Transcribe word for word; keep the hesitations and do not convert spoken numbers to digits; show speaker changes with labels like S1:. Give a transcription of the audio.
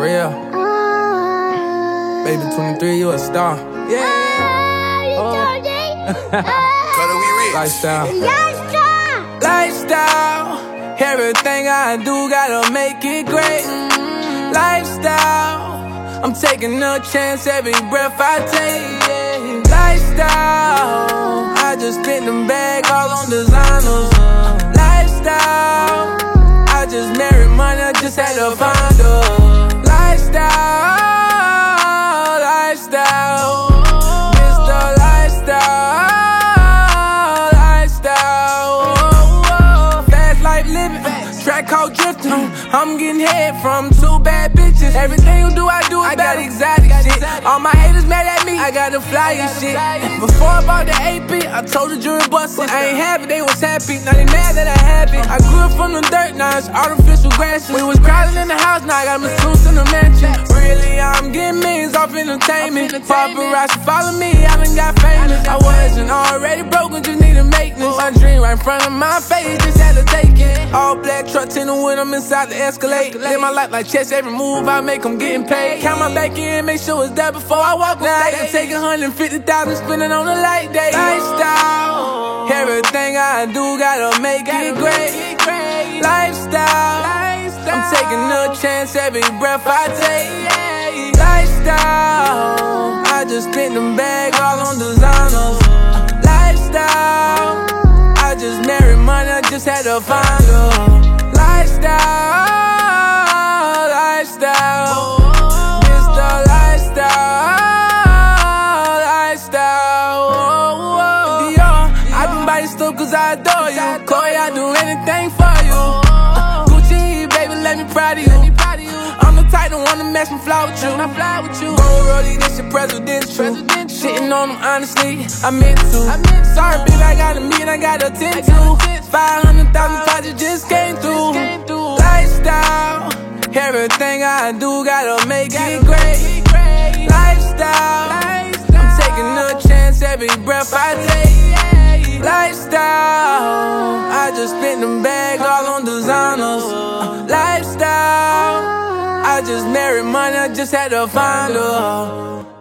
S1: real. Baby twenty-three, you a star. Yeah. Oh. Lifestyle. Lifestyle. Everything I do gotta make it great. Lifestyle. I'm taking a chance every breath I take. Lifestyle. I just spent them bag all on designers. Lifestyle. I just married money, I just had to find her. Lifestyle. Lifestyle. Mister Lifestyle. Lifestyle. Fast life living. Track called drifting. I'm getting head from two bad bitches. Everything you do, I do it better. Exotic shit. All my haters mad at me. I got the flyest shit. Before I bought the A P, I told the jury bustin'. I ain't happy, they was happy. Now they mad that I have it. I grew up from the dirt, now it's artificial grasses. We was crowding in the house, now I got masseuse in the mansion. Really, I'm getting millions off entertainment. Paparazzi follow me, I done got famous. I wasn't already broken, just needed maintenance. My dream right in front of my face, just had to take it. All black truck tinted when I'm inside the Escalade. Live my life like chess, every move I make, I'm getting paid. Count my back in, make sure it's there before I walk on stage. I take a hundred fifty thousand, spend it on a light day. Lifestyle. Everything I do gotta make it great. Lifestyle. I'm taking a chance every breath I take. Lifestyle. I just spent them bag all on designers. Lifestyle. I just married money, I just had to find her. Lifestyle. Lifestyle. Mister Lifestyle. Lifestyle. Dior, I can buy this stuff cause I adore you. Corey, I do anything for you. Gucci, baby, let me proud of you. I'm the type that wanna match my fly with you. Gold rollie, this your presidential. Shitting on them, honestly, I meant to. Sorry, bitch, I got a meeting, I got to attend to. five hundred thousand projects just came through. Lifestyle. Everything I do gotta make it great. Lifestyle. I'm taking a chance every breath I take. Lifestyle. I just spent them bag all on designers. Lifestyle. I just married money, I just had to find her.